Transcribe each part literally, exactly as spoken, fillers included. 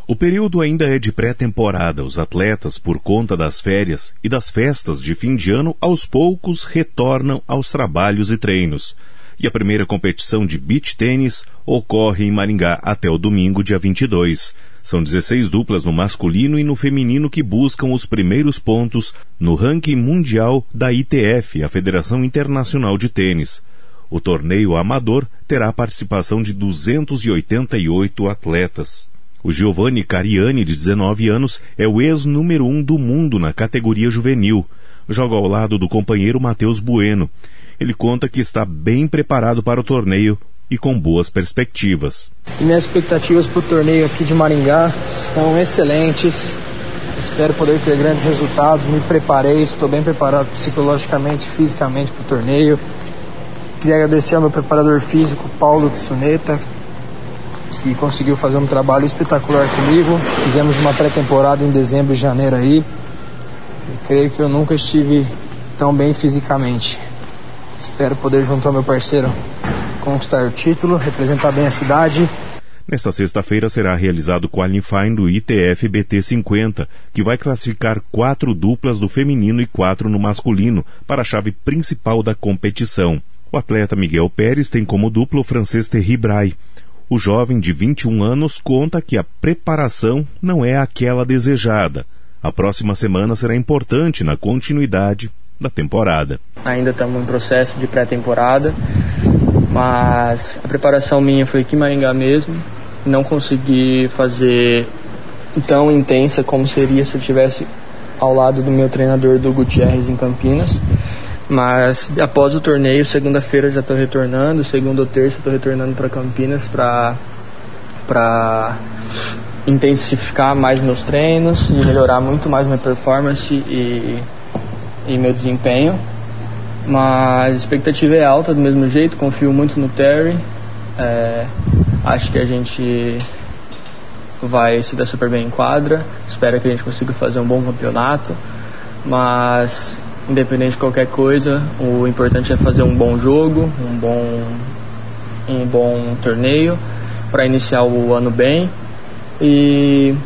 O período ainda é de pré-temporada. Os atletas, por conta das férias e das festas de fim de ano, aos poucos retornam aos trabalhos e treinos. E a primeira competição de beach tênis ocorre em Maringá até o domingo, dia vinte e dois. São dezesseis duplas no masculino e no feminino que buscam os primeiros pontos no ranking mundial da I T F, a Federação Internacional de Tênis. O torneio amador terá a participação de duzentos e oitenta e oito atletas. O Giovanni Cariani, de dezenove anos, é o ex-número um do mundo na categoria juvenil. Joga ao lado do companheiro Matheus Bueno. Ele conta que está bem preparado para o torneio e com boas perspectivas. Minhas expectativas para o torneio aqui de Maringá são excelentes. Espero poder ter grandes resultados. Me preparei, estou bem preparado psicologicamente, fisicamente para o torneio. Queria agradecer ao meu preparador físico, Paulo Tsuneta, que conseguiu fazer um trabalho espetacular comigo. Fizemos uma pré-temporada em dezembro e janeiro aí. E creio que eu nunca estive tão bem fisicamente. Espero poder, junto ao meu parceiro, conquistar o título, representar bem a cidade. Nesta sexta-feira será realizado o qualifying do I T F B T cinquenta, que vai classificar quatro duplas do feminino e quatro no masculino para a chave principal da competição. O atleta Miguel Pérez tem como dupla o francês Thierry Bray. O jovem de vinte e um anos conta que a preparação não é aquela desejada. A próxima semana será importante na continuidade da temporada. Ainda estamos em processo de pré-temporada, mas a preparação minha foi aqui em Maringá mesmo. Não consegui fazer tão intensa como seria se eu estivesse ao lado do meu treinador do Gutierrez em Campinas. Mas após o torneio, segunda-feira já estou retornando, segunda ou terça estou retornando para Campinas para para intensificar mais meus treinos e melhorar muito mais minha performance e, e meu desempenho. Mas a expectativa é alta do mesmo jeito, confio muito no Terry. É, acho que a gente vai se dar super bem em quadra, espero que a gente consiga fazer um bom campeonato, mas independente de qualquer coisa, o importante é fazer um bom jogo, um bom, um bom torneio para iniciar o ano bem. E,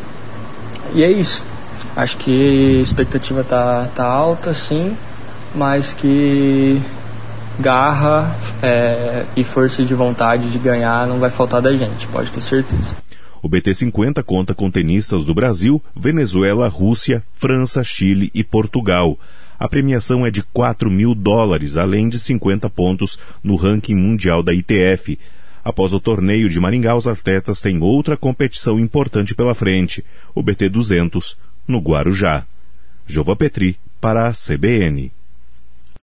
e é isso. Acho que a expectativa tá, tá alta, sim, mas que garra é, e força de vontade de ganhar não vai faltar da gente, pode ter certeza. O B T cinquenta conta com tenistas do Brasil, Venezuela, Rússia, França, Chile e Portugal. A premiação é de quatro mil dólares, além de cinquenta pontos no ranking mundial da I T F. Após o torneio de Maringá, os atletas têm outra competição importante pela frente, o B T duzentos, no Guarujá. Jova Petri, para a C B N.